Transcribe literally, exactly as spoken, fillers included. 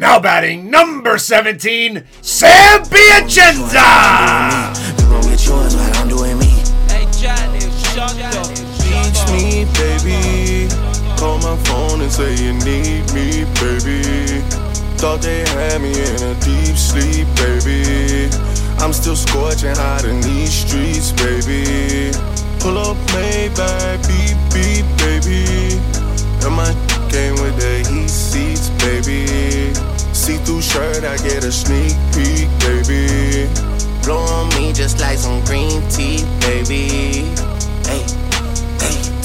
Now batting number seventeen, Sam Piacenza. You gon' get yours while I'm doing me. Hey, Johnny, shut up. Reach me, baby. Call my phone and say you need me, baby. Thought they had me in a deep sleep, baby. I'm still scorching hot in these streets, baby. Pull up Maybach, beep, beep, baby. And my came with the heat seats, baby. See-through shirt, I get a sneak peek, baby. Blow on me just like some green tea, baby.